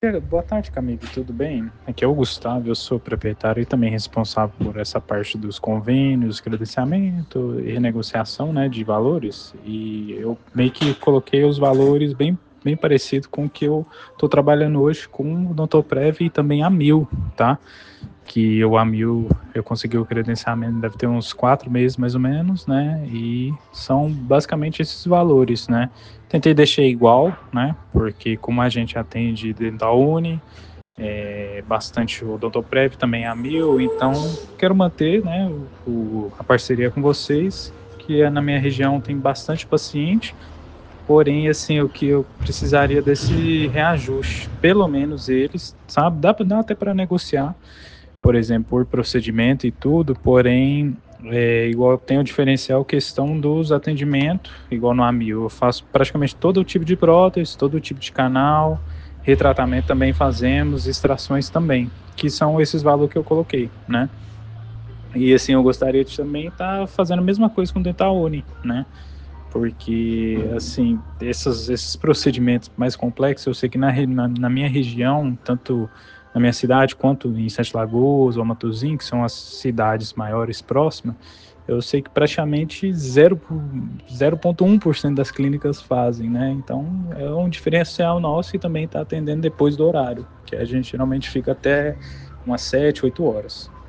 Boa tarde, Camille, tudo bem? Aqui é o Gustavo, eu sou proprietário e também responsável por essa parte dos convênios, credenciamento e renegociação, né, de valores. E eu meio que coloquei os valores bem parecido com o que eu estou trabalhando hoje com o Odontoprev e também a Mil, tá? Que o Amil eu consegui o credenciamento deve ter uns 4 meses mais ou menos, né? E são basicamente esses valores, né? Tentei deixar igual, né? Porque como a gente atende dentro da Uni, bastante o Odontoprev também a Amil, então quero manter, né? A parceria com vocês, que na minha região tem bastante paciente. Porém, assim, o que eu precisaria desse reajuste, pelo menos eles, sabe? Dá até para negociar, por exemplo, por procedimento e tudo, porém, igual tem o diferencial questão dos atendimentos, igual no Amil, eu faço praticamente todo o tipo de prótese, todo o tipo de canal, retratamento também fazemos, extrações também, que são esses valores que eu coloquei, né? E assim, eu gostaria de também estar fazendo a mesma coisa com o Dental Uni, né? Porque, assim, esses procedimentos mais complexos, eu sei que na minha região, tanto na minha cidade quanto em Sete Lagoas ou Matozinhos, que são as cidades maiores próximas, eu sei que praticamente 0,1% das clínicas fazem, né? Então, é um diferencial nosso e também está atendendo depois do horário, que a gente geralmente fica até umas 7, 8 horas.